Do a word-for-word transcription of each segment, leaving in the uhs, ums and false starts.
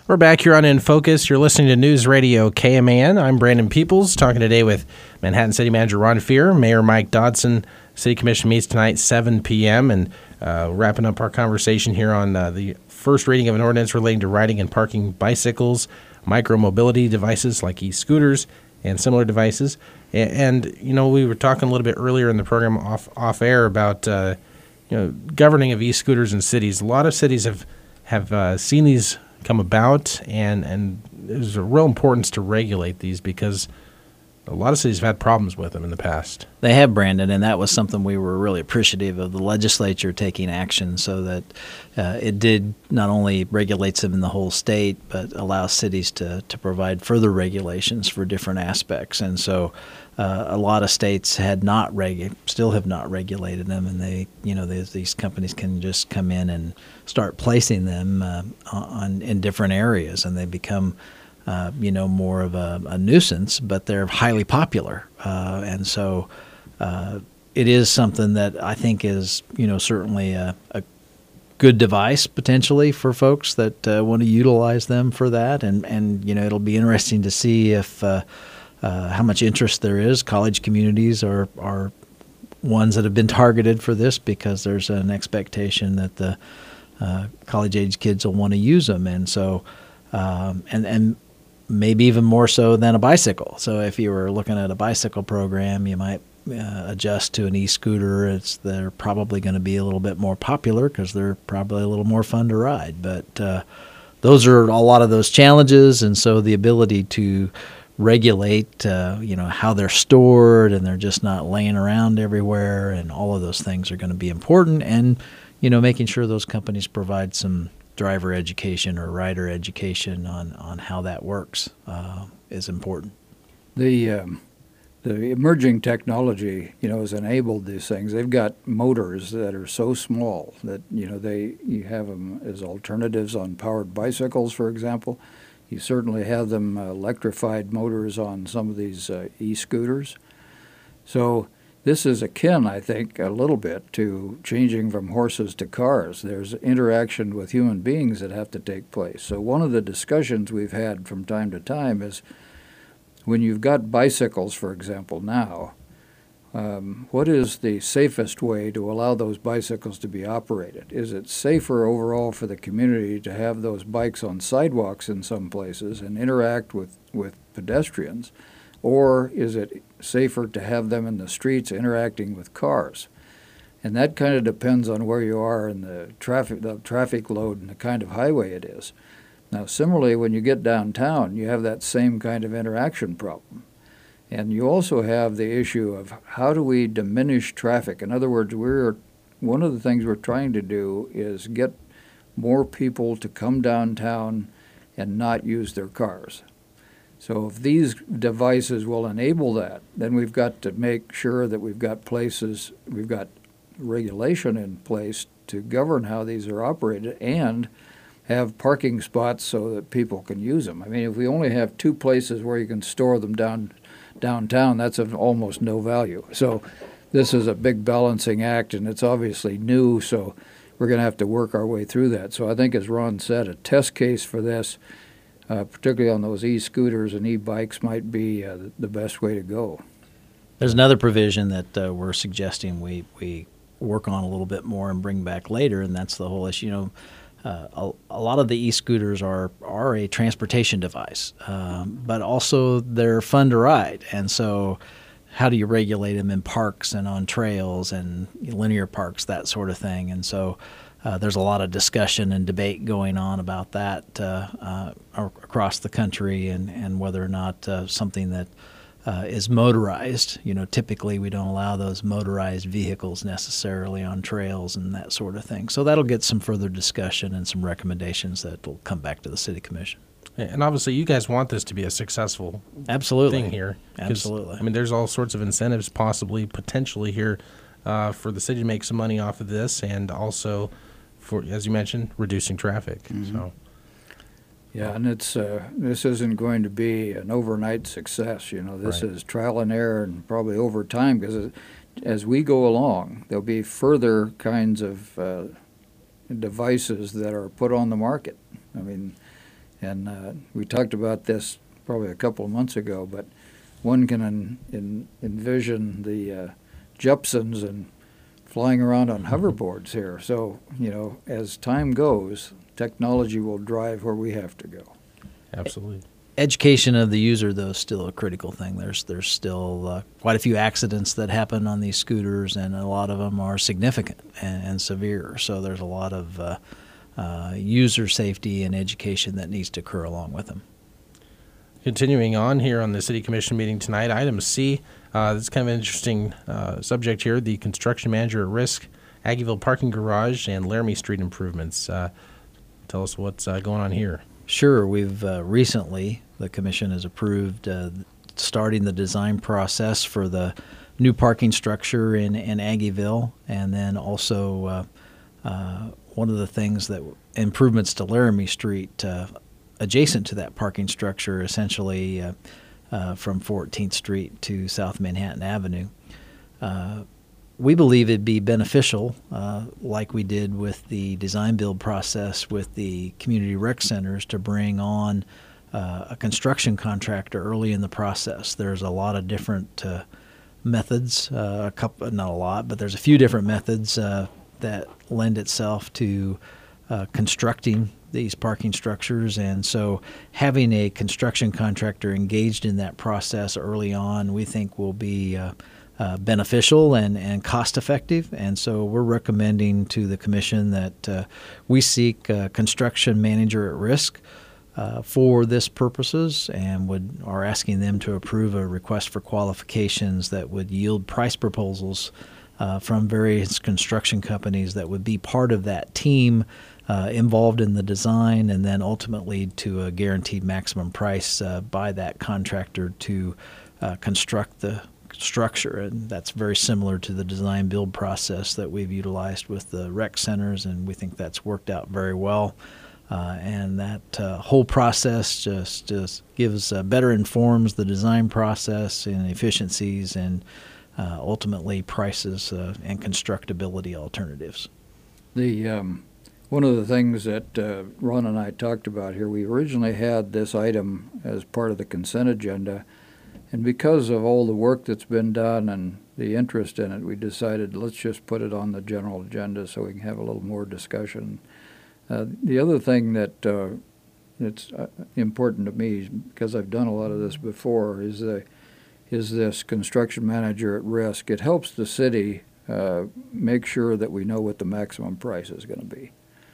We're back here on In Focus. You're listening to News Radio K M A N. I'm Brandon Peoples, talking today with Manhattan City Manager Ron Fehr, Mayor Mike Dodson. City Commission meets tonight, seven p.m., and uh, wrapping up our conversation here on uh, the first reading of an ordinance relating to riding and parking bicycles, micro-mobility devices like e-scooters, and similar devices. And, and, you know, we were talking a little bit earlier in the program off off air about, uh, you know, governing of e-scooters in cities. A lot of cities have, have uh, seen these come about, and, and there's a real importance to regulate these because a lot of cities have had problems with them in the past. They have, Brandon, and that was something we were really appreciative of the legislature taking action so that uh, it did not only regulates them in the whole state, but allows cities to, to provide further regulations for different aspects. And so uh, a lot of states had not regu- still have not regulated them, and they, you know, they, these companies can just come in and start placing them uh, on in different areas, and they become Uh, you know, more of a, a nuisance, but they're highly popular. Uh, and so uh, it is something that I think is, you know, certainly a, a good device potentially for folks that uh, want to utilize them for that. And, and, you know, it'll be interesting to see if uh, uh, how much interest there is. College communities are, are ones that have been targeted for this because there's an expectation that the uh, college-age kids will want to use them. And so, um, and, and, maybe even more so than a bicycle. So if you were looking at a bicycle program, you might uh, adjust to an e-scooter. It's they're probably going to be a little bit more popular because they're probably a little more fun to ride. But uh, those are a lot of those challenges, and so the ability to regulate, uh, you know, how they're stored and they're just not laying around everywhere, and all of those things are going to be important. And you know, making sure those companies provide some driver education or rider education on, on how that works uh, is important. The um, the emerging technology, you know, has enabled these things. They've got motors that are so small that, you know, they you have them as alternatives on powered bicycles, for example. You certainly have them uh, electrified motors on some of these uh, e-scooters. So this is akin, I think, a little bit to changing from horses to cars. There's interaction with human beings that have to take place. So one of the discussions we've had from time to time is when you've got bicycles, for example, now, um, what is the safest way to allow those bicycles to be operated? Is it safer overall for the community to have those bikes on sidewalks in some places and interact with, with pedestrians? Or is it safer to have them in the streets interacting with cars? And that kind of depends on where you are in the traffic, the traffic load and the kind of highway it is. Now, similarly, when you get downtown, you have that same kind of interaction problem. And you also have the issue of how do we diminish traffic? In other words, we're one of the things we're trying to do is get more people to come downtown and not use their cars. So if these devices will enable that, then we've got to make sure that we've got places, we've got regulation in place to govern how these are operated and have parking spots so that people can use them. I mean, if we only have two places where you can store them down downtown, that's of almost no value. So this is a big balancing act, and it's obviously new, so we're going to have to work our way through that. So I think, as Ron said, a test case for this, Uh, particularly on those e-scooters and e-bikes, might be uh, the best way to go. There's another provision that uh, we're suggesting we, we work on a little bit more and bring back later, and that's the whole issue. You know, uh, a, a lot of the e-scooters are, are a transportation device, um, but also they're fun to ride. And so how do you regulate them in parks and on trails and linear parks, that sort of thing? And so Uh, there's a lot of discussion and debate going on about that uh, uh, across the country, and, and whether or not uh, something that uh, is motorized. You know, typically we don't allow those motorized vehicles necessarily on trails and that sort of thing. So that'll get some further discussion and some recommendations that will come back to the City Commission. And obviously you guys want this to be a successful Absolutely. thing here. Absolutely. I mean, there's all sorts of incentives possibly, potentially here uh, for the city to make some money off of this, and also for, as you mentioned, reducing traffic. Mm-hmm. So, yeah, and it's uh, this isn't going to be an overnight success. You know, this right. is trial and error, and probably over time, because as we go along, there'll be further kinds of uh, devices that are put on the market. I mean, And uh, we talked about this probably a couple of months ago, but one can en- en- envision the uh, Jepsons and flying around on hoverboards here. So, you know, as time goes, technology will drive where we have to go. Absolutely. Education of the user, though, is still a critical thing. There's there's still uh, quite a few accidents that happen on these scooters, and a lot of them are significant and, and severe. So there's a lot of uh, uh, user safety and education that needs to occur along with them. Continuing on here on the City Commission meeting tonight, item C, uh, this is kind of an interesting uh, subject here, the construction manager at risk, Aggieville parking garage, and Laramie Street improvements. Uh, tell us what's uh, going on here. Sure. We've uh, recently, the Commission has approved uh, starting the design process for the new parking structure in, in Aggieville, and then also uh, uh, one of the things that improvements to Laramie Street uh, adjacent to that parking structure, essentially uh, uh, from fourteenth Street to South Manhattan Avenue. Uh, We believe it'd be beneficial, uh, like we did with the design build process with the community rec centers, to bring on uh, a construction contractor early in the process. There's a lot of different uh, methods, uh, a couple, not a lot, but there's a few different methods uh, that lend itself to uh, constructing these parking structures. And so having a construction contractor engaged in that process early on, we think will be uh, Uh, beneficial and, and cost effective. And so we're recommending to the Commission that uh, we seek a construction manager at risk uh, for this purposes, and would are asking them to approve a request for qualifications that would yield price proposals uh, from various construction companies that would be part of that team uh, involved in the design, and then ultimately to a guaranteed maximum price uh, by that contractor to uh, construct the structure. And that's very similar to the design build process that we've utilized with the rec centers, and we think that's worked out very well. Uh, and that uh, whole process just, just gives uh, better informs the design process and efficiencies, and uh, ultimately prices uh, and constructability alternatives. The um, one of the things that uh, Ron and I talked about here, we originally had this item as part of the consent agenda. And because of all the work that's been done and the interest in it, we decided let's just put it on the general agenda so we can have a little more discussion. Uh, the other thing that uh, it's uh, important to me, because I've done a lot of this before, is the is this construction manager at risk. It helps the city uh, make sure that we know what the maximum price is going to be.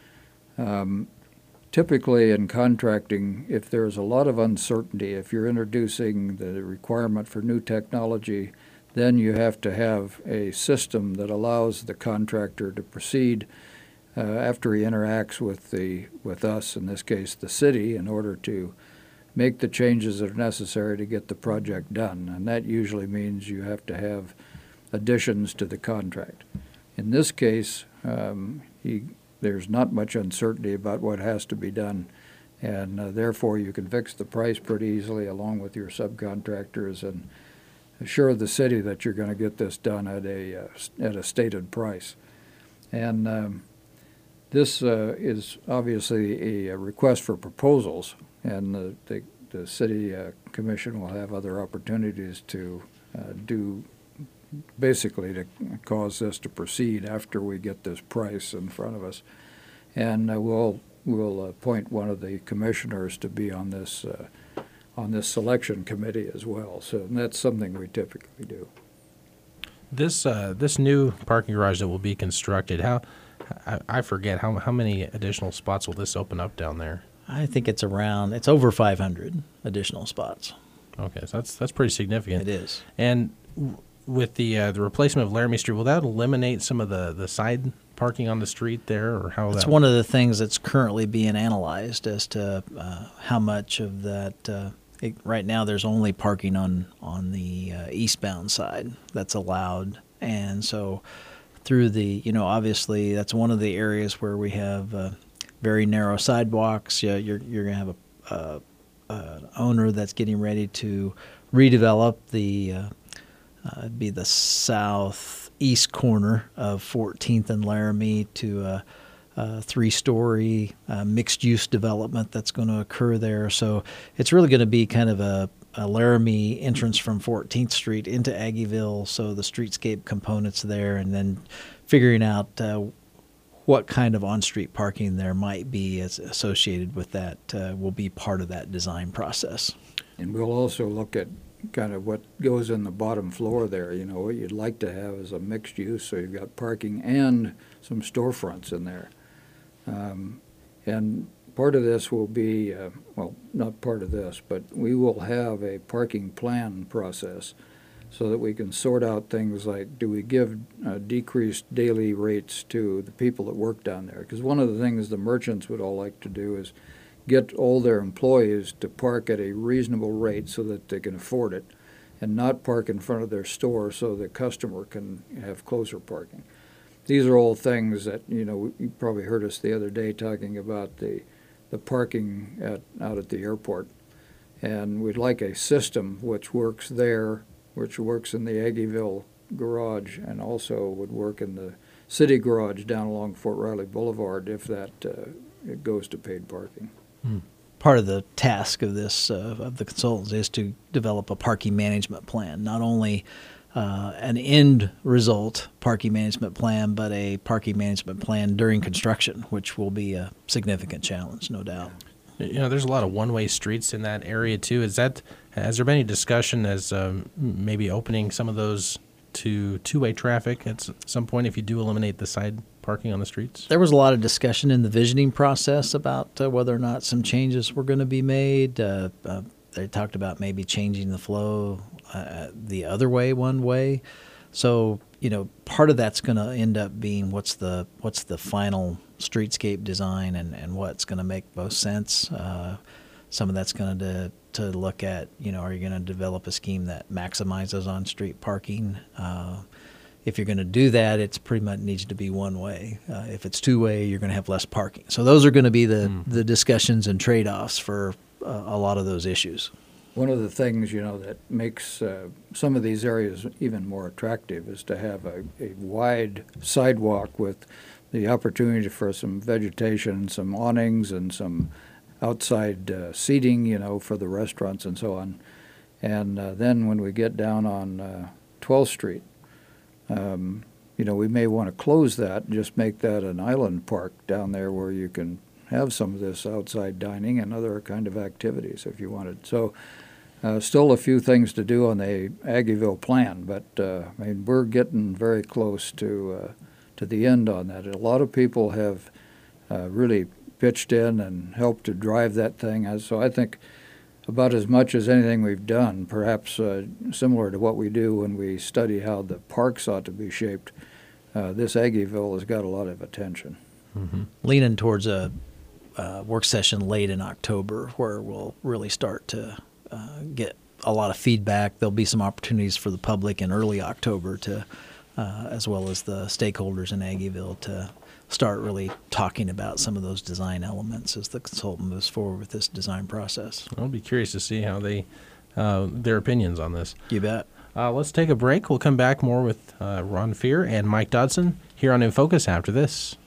Um, Typically in contracting, if there's a lot of uncertainty, if you're introducing the requirement for new technology, then you have to have a system that allows the contractor to proceed uh, after he interacts with the with us, in this case the city, in order to make the changes that are necessary to get the project done. And that usually means you have to have additions to the contract. In this case, um, he there's not much uncertainty about what has to be done, and uh, therefore you can fix the price pretty easily along with your subcontractors and assure the city that you're going to get this done at a uh, at a stated price. And um, this uh, is obviously a, a request for proposals, and the, the, the city uh, commission will have other opportunities to uh, do basically to cause this to proceed after we get this price in front of us. And uh, we'll we'll appoint one of the commissioners to be on this uh, on this selection committee as well. So that's something we typically do. This uh, this new parking garage that will be constructed, how I, I forget how how many additional spots will this open up down there? I think it's around it's over five hundred additional spots. Okay, so that's that's pretty significant. It is. And w- with the uh, the replacement of Laramie Street, will that eliminate some of the, the side parking on the street there, or how? It's that one of the things that's currently being analyzed as to uh, how much of that. Uh, it, right now, there's only parking on on the uh, eastbound side that's allowed, and so through the you know obviously that's one of the areas where we have uh, very narrow sidewalks. Yeah, you're you're gonna have a, a, a owner that's getting ready to redevelop the. Uh, Uh, it'd be the southeast corner of fourteenth and Laramie to uh, uh, three-story uh, mixed-use development that's going to occur there. So it's really going to be kind of a, a Laramie entrance from fourteenth Street into Aggieville, so the streetscape components there, and then figuring out uh, what kind of on-street parking there might be as associated with that uh, will be part of that design process. And we'll also look at kind of what goes in the bottom floor there. You know, what you'd like to have is a mixed use, so you've got parking and some storefronts in there. Um, and part of this will be, uh, well, not part of this, but we will have a parking plan process so that we can sort out things like, do we give uh, decreased daily rates to the people that work down there? Because one of the things the merchants would all like to do is get all their employees to park at a reasonable rate so that they can afford it, and not park in front of their store so the customer can have closer parking. These are all things that, you know, you probably heard us the other day talking about the, the parking at, out at the airport. And we'd like a system which works there, which works in the Aggieville garage, and also would work in the city garage down along Fort Riley Boulevard if that uh, it goes to paid parking. Hmm. Part of the task of this uh, of the consultants is to develop a parking management plan, not only uh, an end result parking management plan, but a parking management plan during construction, which will be a significant challenge, no doubt. You know, there's a lot of one-way streets in that area too. Is that has there been any discussion as um, maybe opening some of those to two-way traffic at some point if you do eliminate the side parking on the streets? There was a lot of discussion in the visioning process about uh, whether or not some changes were going to be made. Uh, uh, they talked about maybe changing the flow uh, the other way, one way. So, you know, part of that's going to end up being what's the what's the final streetscape design and, and what's going to make most sense. Uh, some of that's going to to look at, you know, are you going to develop a scheme that maximizes on-street parking? Uh, if you're going to do that, it's pretty much needs to be one way. Uh, if it's two way, you're going to have less parking. So those are going to be the, mm. the discussions and trade-offs for uh, a lot of those issues. One of the things, you know, that makes uh, some of these areas even more attractive is to have a, a wide sidewalk with the opportunity for some vegetation, some awnings, and some outside uh, seating, you know, for the restaurants and so on. And uh, then when we get down on uh, twelfth Street, um, you know, we may want to close that and just make that an island park down there where you can have some of this outside dining and other kind of activities if you wanted. So uh, still a few things to do on the Aggieville plan, but uh, I mean, we're getting very close to uh, to the end on that. A lot of people have uh, really pitched in and helped to drive that thing. So I think about as much as anything we've done, perhaps uh, similar to what we do when we study how the parks ought to be shaped, uh, this Aggieville has got a lot of attention. Mm-hmm. Leaning towards a uh, work session late in October where we'll really start to uh, get a lot of feedback. There'll be some opportunities for the public in early October to, uh, as well as the stakeholders in Aggieville to start really talking about some of those design elements as the consultant moves forward with this design process. I'll be curious to see how they, uh, their opinions on this. You bet. Uh, let's take a break. We'll come back more with uh, Ron Fear and Mike Dodson here on In Focus after this.